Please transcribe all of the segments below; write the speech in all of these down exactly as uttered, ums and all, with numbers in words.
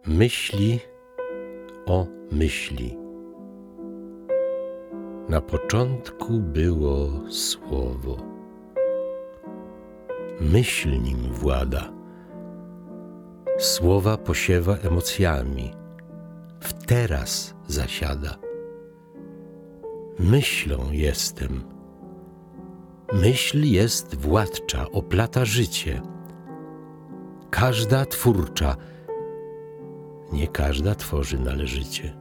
Myśli o myśli. Na początku było słowo. Myśl nim włada. Słowa posiewa emocjami. W teraz zasiada. Myślą jestem. Myśl jest władcza, oplata życie. Każda twórcza, nie każda tworzy należycie.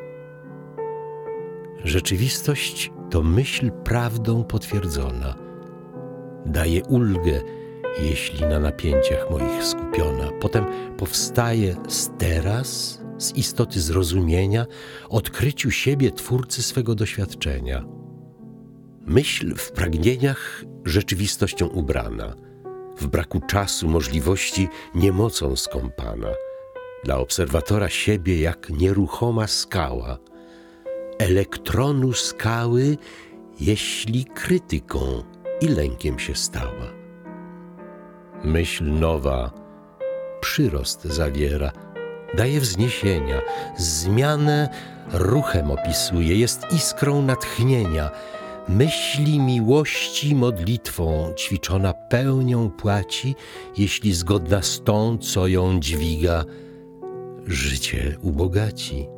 Rzeczywistość to myśl prawdą potwierdzona. Daje ulgę, jeśli na napięciach moich skupiona. Potem powstaje z teraz, z istoty zrozumienia, odkryciu siebie twórcy swego doświadczenia. Myśl w pragnieniach rzeczywistością ubrana, w braku czasu, możliwości niemocą skąpana. Dla obserwatora siebie jak nieruchoma skała, elektronu skały, jeśli krytyką i lękiem się stała. Myśl nowa przyrost zawiera, daje wzniesienia, zmianę ruchem opisuje, jest iskrą natchnienia, myśli miłości modlitwą ćwiczona pełnią płaci, jeśli zgodna z tą, co ją dźwiga, życie ubogaci.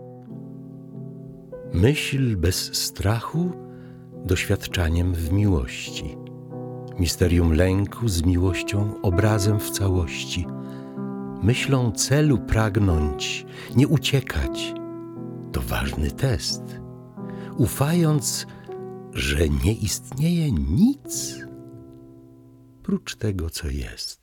Myśl bez strachu doświadczaniem w miłości. Misterium lęku z miłością obrazem w całości. Myślą celu pragnąć, nie uciekać. To ważny test. Ufając, że nie istnieje nic prócz tego, co jest.